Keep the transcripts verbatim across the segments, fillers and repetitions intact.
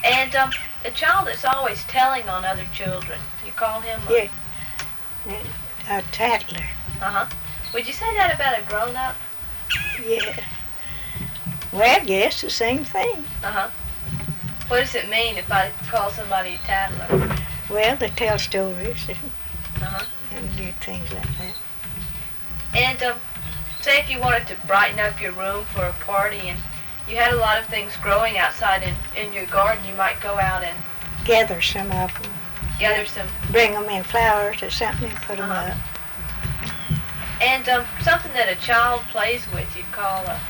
And um, a child that's always telling on other children, you call him a... Yeah. A tattler. Uh-huh. Would you say that about a grown-up? Yeah. Well, yes, the same thing. Uh-huh. What does it mean if I call somebody a tattler? Well, they tell stories and, uh-huh. and do things like that. And um, say if you wanted to brighten up your room for a party and you had a lot of things growing outside in, in your garden, you might go out and gather some of them. Gather some. Bring them in flowers or something and put them uh-huh. up. And um, something that a child plays with, you'd call a...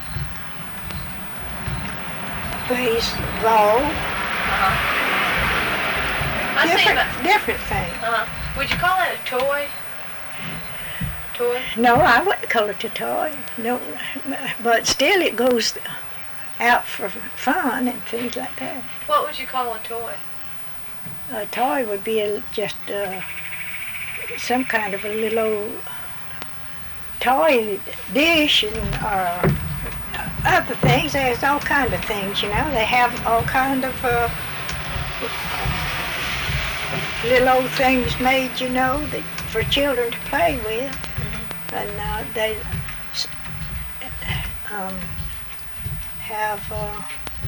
Baseball. Uh-huh. I different, about, different thing. Uh-huh. Would you call that a toy? Toy? No, I wouldn't call it a toy. No, but still it goes out for fun and things like that. What would you call a toy? A toy would be a, just uh, some kind of a little toy dish and uh, other things. There's all kind of things, you know. They have all kind of uh, little old things made, you know, that for children to play with. Mm-hmm. And uh, they um, have uh,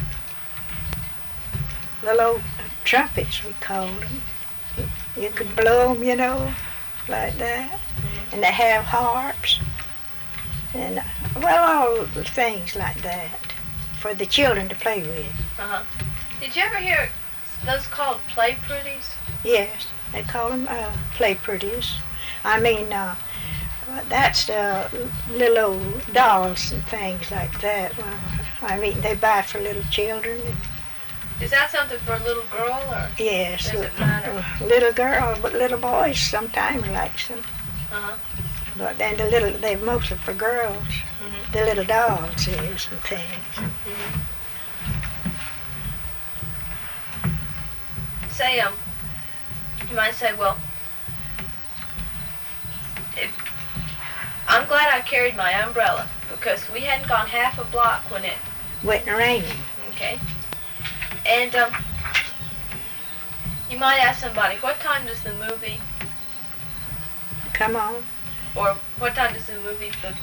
little old trumpets, we call them. You could blow them, you know, like that. Mm-hmm. And they have harps. And, well, all things like that for the children to play with. Uh-huh. Did you ever hear those called play pretties? Yes, they call them uh, play pretties. I mean, uh, that's uh, little old dolls and things like that. Well, I mean, they buy for little children. Is that something for a little girl, or yes, does it matter? Little girl, but little boys sometimes like them. Uh-huh. But then the little, they're mostly for girls. Mm-hmm. The little dolls is and things. Mm-hmm. Say, um, you might say, well, if, I'm glad I carried my umbrella because we hadn't gone half a block when it went raining. Okay. And um, you might ask somebody, what time does the movie come on? Or what time does the movie begin?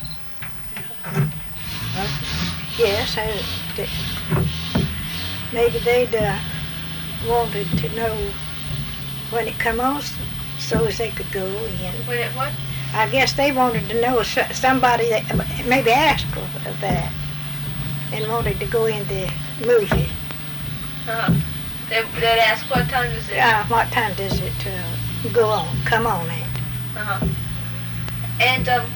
Uh, yes, I, they, maybe they'd uh, wanted to know when it come on so as they could go in. When it what? I guess they wanted to know somebody that maybe asked of that and wanted to go in the movie. Uh-huh. They, they'd ask what time does it? Uh, what time does it uh, go on? Come on, Aunt. Uh-huh. And um,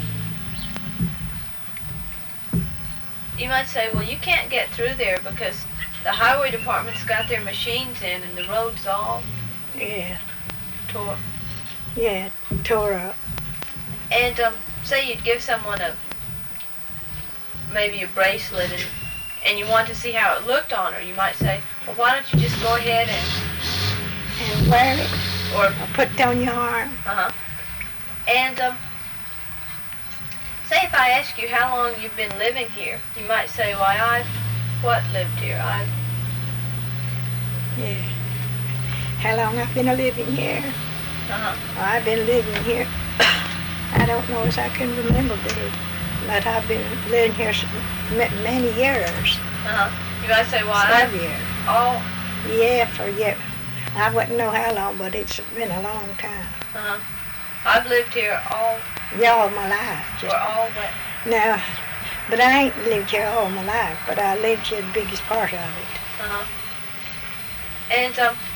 you might say, well, you can't get through there because the highway department's got their machines in and the road's all yeah tore. Yeah, tore up. And um, say you'd give someone a maybe a bracelet and and you want to see how it looked on her. You might say, well, why don't you just go ahead and and wear it or, or put it on your arm. Uh-huh. And um, say if I ask you how long you've been living here, you might say, why, I've, what, lived here? I've... Yeah. How long I've been living here? Uh-huh. Well, I've been living here, I don't know as I can remember, but I've been living here many years. Uh-huh. You might say, well, Five I've... years. All... Yeah, for years. I wouldn't know how long, but it's been a long time. Uh-huh. I've lived here all... Yeah, all my life. Just or all what? No, but I ain't lived here all my life, but I lived here the biggest part of it. Uh-huh. And, um,